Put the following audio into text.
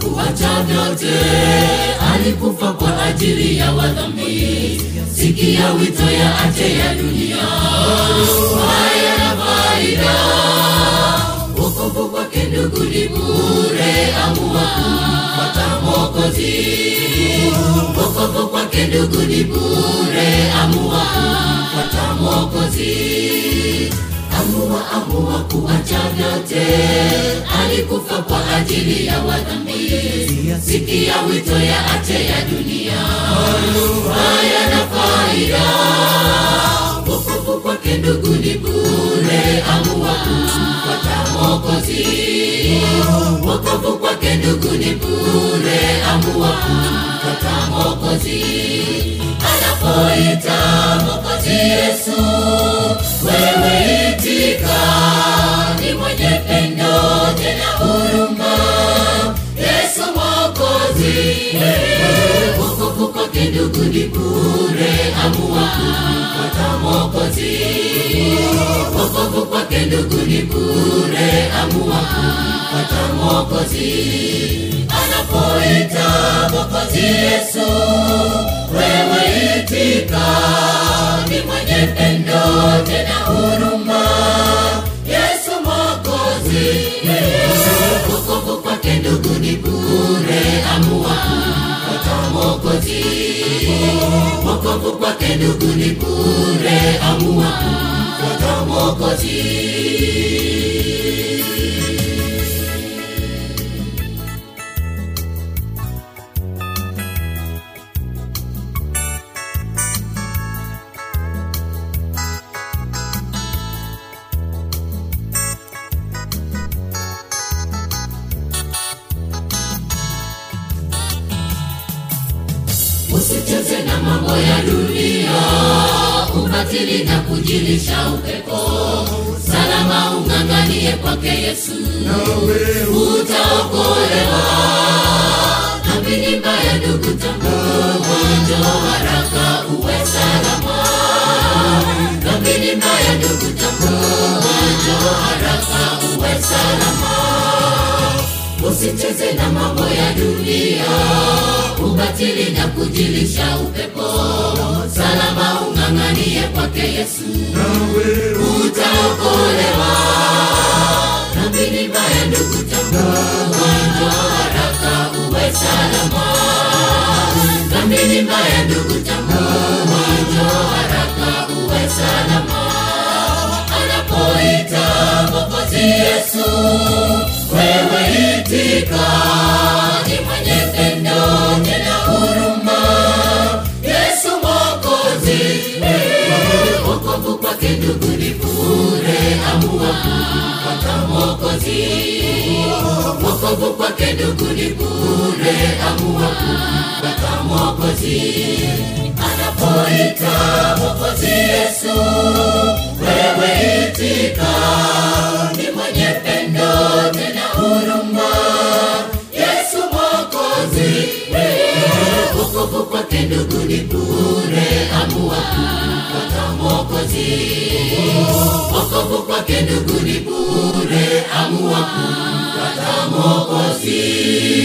kuacha vyote, alikufa kwa ajili ya wadhambi. Sikia wito ya ache ya dunia, haya na faida. Wokovu kwake ndugu ni bure, amua kumfuata Mwokozi. Wokovu kwake ndugu ni bure, amua kumfuata Mwokozi. Amua kuacha vyote, alikufa kwa ajili ya wadhambi. Sikia wito ya ache ya dunia, haya na faida. Wokovu kwake ndugu ni bure, amua kumfuata Mwokozi. Wokovu kwake ndugu ni bure, amua kumfuata Mwokozi. Anapoita Mwokozi Yesu, wewe itika, ni mwenye pendo tena huruma. Yesu Mwokozi, wokovu kwake ndugu ni bure, amua kumfuata Mwokozi. Wokovu kwake ndugu ni bure, amua kumfuata Mwokozi. Anapoita Mwokozi Yesu, wewe itika, ni mwenye pendo tena huruma. Yesu Mwokozi, wokovu kwake ndugu ni bure, amua kumfuata Mwokozi. Wokovu kwake ndugu ni bure, amua kumfuata Mwokozi. Usicheze na mambo ya dunia, ubatili na kujilisha upepo. Salama ung'ang'anie kwake Yesu, utaokolewa. Dhambi ni mbaya ndugu, tambua, njoo haraka uwe salama. Dhambi ni mbaya ndugu, tambua, njoo haraka uwe salama. Usicheze na mambo ya dunia, ubatili na kujilisha upepo. Salama ung'ang'anie kwake Yesu, utaokolewa. Dhambi ni mbaya ndugu, tambua, njoo haraka uwe salama. Dhambi ni mbaya ndugu, tambua, njoo haraka uwe salama. Anapoita Mwokozi Yesu, wewe itika, ni mwenye pendo tena huruma. Yesu Mwokozi, wokovu kwake ndugu ni bure, amua kumfuata Mwokozi. Wokovu kwake ndugu ni bure, amua kumfuata Mwokozi. Anapoita Mwokozi Yesu, wewe itika, ni mwenye pendo tena huruma. Yesu Mwokozi, wokovu kwake ndugu ni bure, amua kumfuata Mwokozi. Wokovu kwake ndugu ni bure, amua kumfuata Mwokozi.